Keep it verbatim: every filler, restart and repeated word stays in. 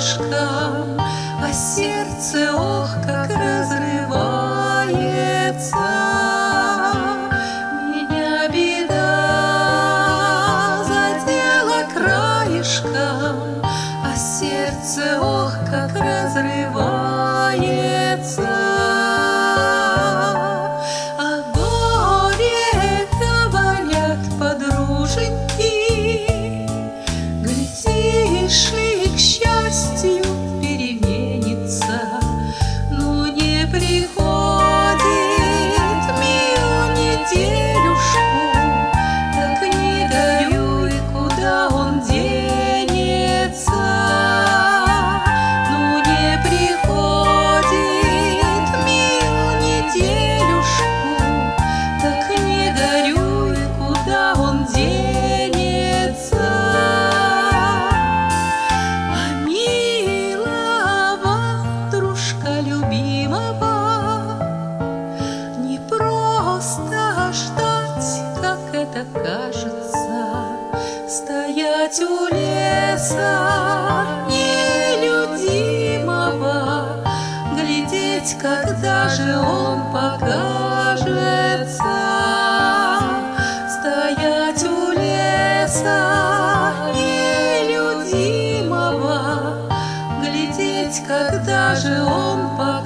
краешком, а сердце, ох, как разрывается. Меня беда задела краешком, а сердце, ох, как разрывается. А горе, говорят подруженьки, глядишь, и к счастью переменится. Но не приходит мил неделюшку, так не горюй, куда он денется. Ну не приходит мил неделюшку, так не горюй, куда он денется. А милого дружка любимого не просто ждать, как это кажется, стоять у леса нелюдимого, глядеть, когда же он покажется. Стоять у леса нелюдимого, глядеть, когда же он покажется.